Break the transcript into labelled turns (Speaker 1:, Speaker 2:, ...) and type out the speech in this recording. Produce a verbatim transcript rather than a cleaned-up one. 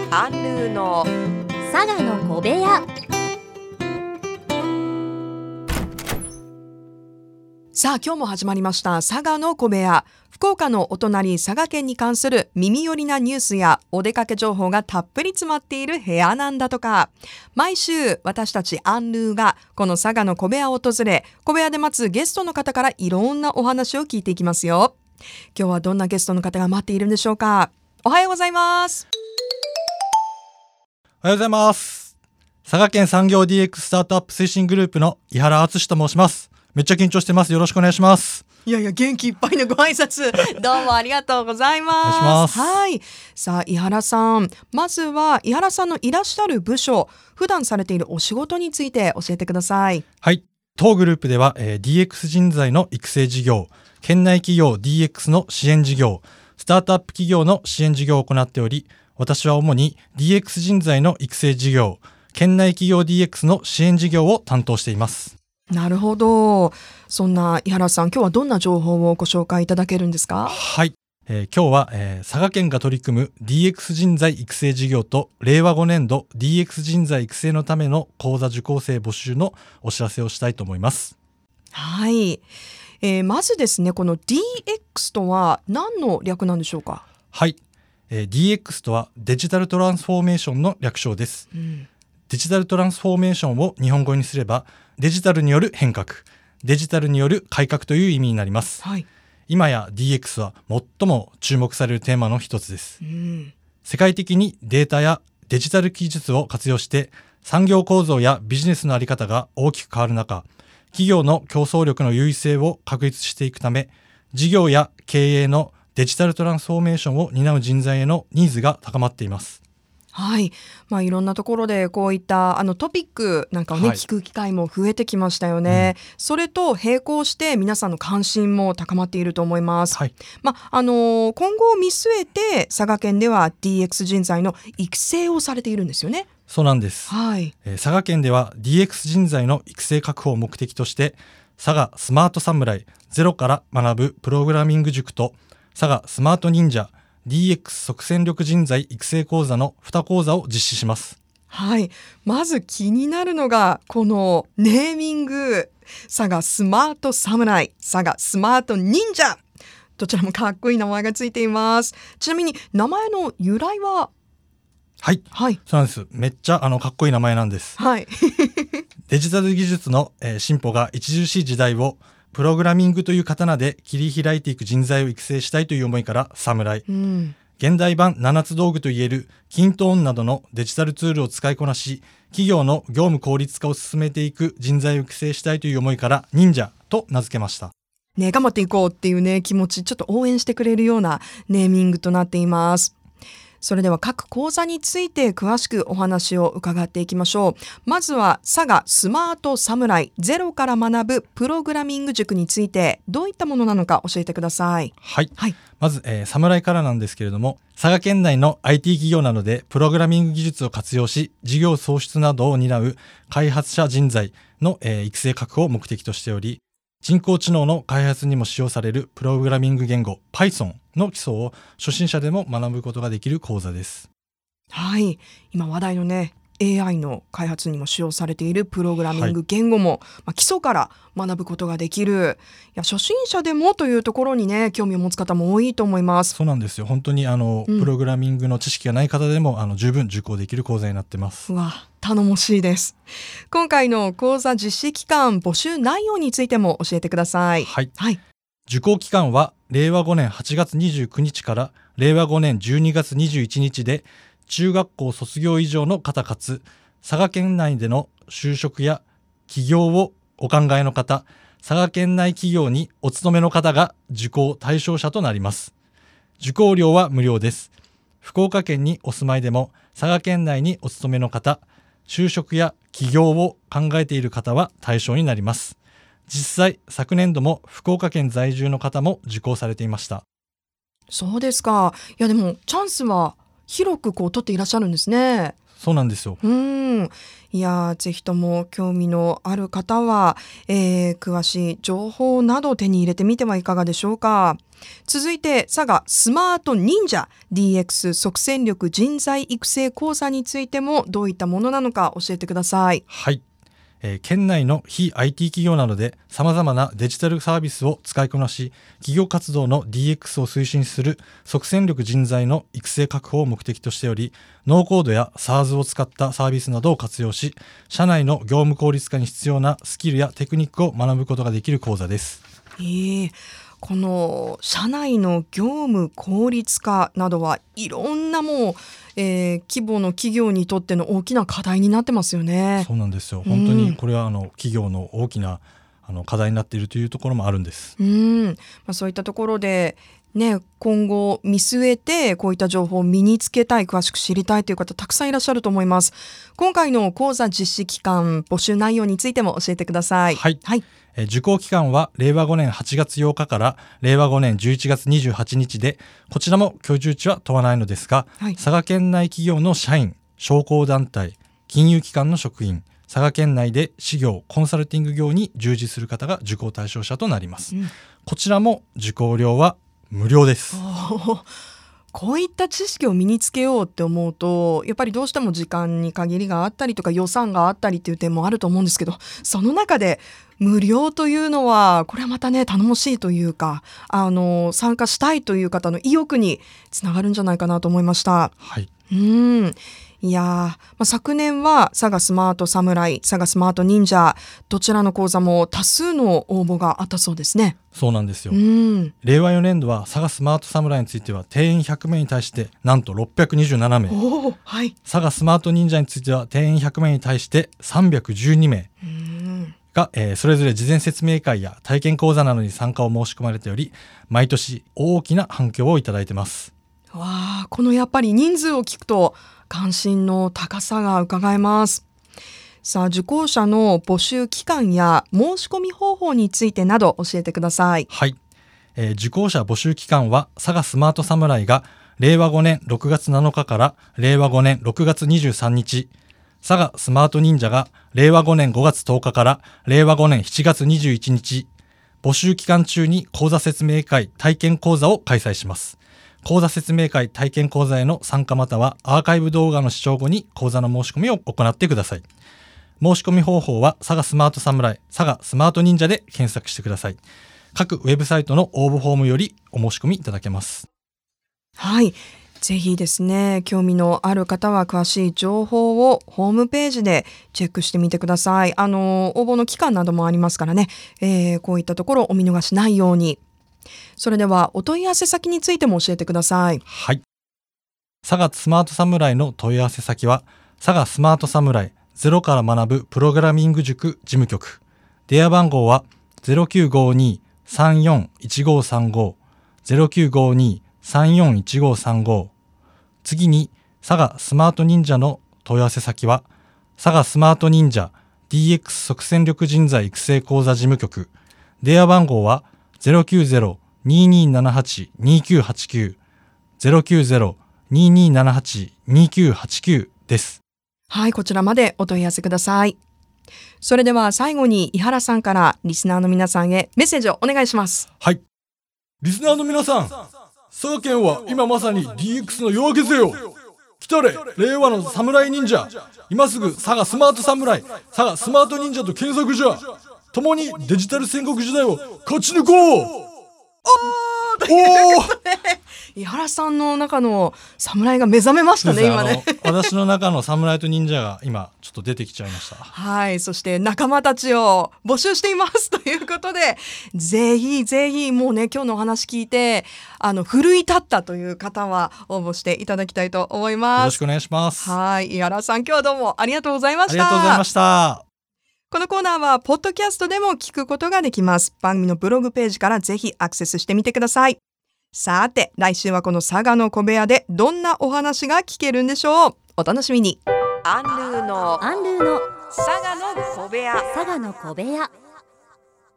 Speaker 1: アンヌーの
Speaker 2: 佐賀の小部屋。
Speaker 1: さあ今日も始まりました佐賀の小部屋。福岡のお隣佐賀県に関する耳寄りなニュースやお出かけ情報がたっぷり詰まっている部屋なんだとか。毎週私たちアンヌーがこの佐賀の小部屋を訪れ、小部屋で待つゲストの方からいろんなお話を聞いていきますよ。今日はどんなゲストの方が待っているんでしょうか。おはようございます。
Speaker 3: おはようございます。佐賀県産業 ディーエックス スタートアップ推進グループの井原敦と申します。めっちゃ緊張してます。よろしくお願いします。
Speaker 1: いやいや元気いっぱいのご挨拶どうもありがとうございます。
Speaker 3: お願いします。
Speaker 1: はい。さあ井原さん、まずは井原さんのいらっしゃる部署、普段されているお仕事について教えてください。
Speaker 3: はい。当グループでは、えー、ディーエックス 人材の育成事業、県内企業 ディーエックス の支援事業、スタートアップ企業の支援事業を行っており、私は主に ディーエックス 人材の育成事業、県内企業 ディーエックス の支援事業を担当しています。
Speaker 1: なるほど。そんな井原さん、今日はどんな情報をご紹介いただけるんですか？
Speaker 3: はい、えー、今日は、えー、佐賀県が取り組む ディーエックス 人材育成事業と令和ごねん度 ディーエックス 人材育成のための講座受講生募集のお知らせをしたいと思います。
Speaker 1: はい、えー、まずですね、この ディーエックス とは何の略なんでしょうか？
Speaker 3: はい、えー、ディーエックス とはデジタルトランスフォーメーションの略称です、うん、デジタルトランスフォーメーションを日本語にすればデジタルによる変革、デジタルによる改革という意味になります、はい、今や ディーエックス は最も注目されるテーマの一つです、うん、世界的にデータやデジタル技術を活用して産業構造やビジネスの在り方が大きく変わる中、企業の競争力の優位性を確立していくため、事業や経営のデジタルトランスフォーメーションを担う人材へのニーズが高まっています。
Speaker 1: はい、まあ、いろんなところでこういったあのトピックなんかをね、はい、聞く機会も増えてきましたよね、うん、それと並行して皆さんの関心も高まっていると思います、はい、まああのー、今後を見据えて佐賀県では ディーエックス 人材の育成をされているんですよね。
Speaker 3: そうなんです、
Speaker 1: はい
Speaker 3: えー、佐賀県では ディーエックス 人材の育成確保を目的として佐賀スマート侍ゼロから学ぶプログラミング塾と佐賀スマート忍者ディーエックス 即戦力人材育成講座のに講座を実施します。
Speaker 1: はい、まず気になるのがこのネーミング、佐賀スマート侍、佐賀スマート忍者、どちらもかっこいい名前がついています。ちなみに名前の由来は？
Speaker 3: はい、はい、そうなんです。めっちゃあのかっこいい名前なんです、はい、デジタル技術の、えー、進歩が著しい時代をプログラミングという刀で切り開いていく人材を育成したいという思いから侍、うん、現代版ななつ道具といえるキントーンなどのデジタルツールを使いこなし、企業の業務効率化を進めていく人材を育成したいという思いから忍者と名付けました、
Speaker 1: ね、頑張っていこうっていうね気持ち、ちょっと応援してくれるようなネーミングとなっています。それでは各講座について詳しくお話を伺っていきましょう。まずは佐賀スマート侍ゼロから学ぶプログラミング塾についてどういったものなのか教えてください。
Speaker 3: はい、はい、まず、えー、侍からなんですけれども、佐賀県内の アイティー 企業などでプログラミング技術を活用し事業創出などを担う開発者人材の、えー、育成確保を目的としており、人工知能の開発にも使用されるプログラミング言語 Python の基礎を初心者でも学ぶことができる講座です。
Speaker 1: はい、今話題のね エーアイ の開発にも使用されているプログラミング言語も、はい、まあ、基礎から学ぶことができる。いや初心者でもというところにね興味を持つ方も多いと思います。
Speaker 3: そうなんですよ。本当にあの、うん、プログラミングの知識がない方でもあの十分受講できる講座になってます。
Speaker 1: うわ頼もしいです。今回の講座実施期間募集内容についても教えてください。
Speaker 3: はい、はい、受講期間はれいわごねんはちがつにじゅうくにちかられいわごねんじゅうにがつにじゅういちにちで、中学校卒業以上の方かつ佐賀県内での就職や起業をお考えの方、佐賀県内企業にお勤めの方が受講対象者となります。受講料は無料です。福岡県にお住まいでも佐賀県内にお勤めの方、就職や起業を考えている方は対象になります。実際昨年度も福岡県在住の方も受講されていました。
Speaker 1: そうですか。いやでもチャンスは広くこう取っていらっしゃるんですね。
Speaker 3: そうなんですよ。
Speaker 1: うんいやぜひとも興味のある方は、えー、詳しい情報などを手に入れてみてはいかがでしょうか。続いて佐賀スマート忍者 ディーエックス 即戦力人材育成講座についてもどういったものなのか教えてください。
Speaker 3: はい、えー、県内の非 アイティー 企業などでさまざまなデジタルサービスを使いこなし、企業活動の ディーエックス を推進する即戦力人材の育成確保を目的としており、ノーコードや SaaS を使ったサービスなどを活用し、社内の業務効率化に必要なスキルやテクニックを学ぶことができる講座です。
Speaker 1: えーこの社内の業務効率化などはいろんなもう、えー、規模の企業にとっての大きな課題になってますよね。
Speaker 3: そうなんですよ。本当にこれはあの企業の大きなあの課題になっているというところもあるんです。
Speaker 1: うん、まあ、そういったところでね、今後見据えてこういった情報を身につけたい、詳しく知りたいという方たくさんいらっしゃると思います。今回の講座実施期間、募集内容についても教えてください。
Speaker 3: はい、
Speaker 1: はい
Speaker 3: え受講期間はれいわごねんはちがつようかかられいわごねんじゅういちがつにじゅうはちにちで、こちらも居住地は問わないのですが、はい、佐賀県内企業の社員、商工団体、金融機関の職員、佐賀県内で事業コンサルティング業に従事する方が受講対象者となります、うん、こちらも受講料は無料です。
Speaker 1: こういった知識を身につけようって思うと、やっぱりどうしても時間に限りがあったりとか予算があったりっていう点もあると思うんですけど、その中で無料というのはこれはまたね頼もしいというか、あの参加したいという方の意欲につながるんじゃないかなと思いました。
Speaker 3: はい、
Speaker 1: うんいやー、まあ、昨年は佐賀スマート侍、佐賀スマート忍者、どちらの講座も多数の応募があったそうですね。
Speaker 3: そうなんですよ。
Speaker 1: うん、
Speaker 3: れいわよねんどは佐賀スマート侍については定員ひゃくめいに対してなんとろっぴゃくにじゅうななめい、
Speaker 1: お、はい、
Speaker 3: 佐賀スマート忍者については定員ひゃくめいに対してさんびゃくじゅうにめいが、えー、それぞれ事前説明会や体験講座などに参加を申し込まれており、毎年大きな反響をいただいてます。
Speaker 1: わあ、このやっぱり人数を聞くと関心の高さが伺えます。さあ、受講者の募集期間や申し込み方法についてなど教えてください。
Speaker 3: はい、えー、受講者募集期間は佐賀スマート侍がれいわごねんろくがつなのかかられいわごねんろくがつにじゅうさんにち、佐賀スマート忍者がれいわごねんごがつとおかかられいわごねんしちがつにじゅういちにち、募集期間中に講座説明会、体験講座を開催します。講座説明会、体験講座への参加またはアーカイブ動画の視聴後に講座の申し込みを行ってください。申し込み方法は佐賀スマート侍、佐賀スマート忍者で検索してください。各ウェブサイトの応募フォームよりお申し込みいただけます。
Speaker 1: はい、ぜひですね、興味のある方は詳しい情報をホームページでチェックしてみてください。あの応募の期間などもありますからね、えー、こういったところをお見逃しないように。それではお問い合わせ先についても教えてください。
Speaker 3: はい、佐賀スマート侍の問い合わせ先は佐賀スマート侍ゼロから学ぶプログラミング塾事務局、電話番号は ゼロきゅうごに さんよんいちごさんご ゼロきゅうごに さんよんいちごさんご。次に佐賀スマート忍者の問い合わせ先は佐賀スマート忍者 ディーエックス 即戦力人材育成講座事務局、電話番号はゼロきゅうゼロ にーにーななはち にーきゅうはちきゅう ゼロきゅうゼロ にーにーななはち にーきゅうはちきゅうです。
Speaker 1: はい、こちらまでお問い合わせください。それでは最後に井原さんからリスナーの皆さんへメッセージをお願いします。
Speaker 3: はい、リスナーの皆さん、佐賀県は今まさに ディーエックス の夜明けぜよ。来たれ令和の侍忍者、今すぐ佐賀スマート侍、佐賀スマート忍者と検索じゃ。共にデジタル戦国時代を勝ち抜こう。
Speaker 1: おーということで、井原さんの中の侍が目覚めましたね、今ね。
Speaker 3: 私の中の侍と忍者が今ちょっと出てきちゃいました。
Speaker 1: はい、そして仲間たちを募集していますということで、ぜひぜひもうね、今日のお話聞いてあの奮い立ったという方は応募していただきたいと思います。
Speaker 3: よろしくお願いします。
Speaker 1: はい、井原さん、今日はどうもありがとうございました。
Speaker 3: ありがとうございました。
Speaker 1: このコーナーはポッドキャストでも聞くことができます。番組のブログページからぜひアクセスしてみてください。さて、来週はこの佐賀の小部屋でどんなお話が聞けるんでしょう。お楽しみに。アンルーの
Speaker 2: アンルーの
Speaker 1: 佐賀の小部屋。
Speaker 2: 佐賀の小部屋。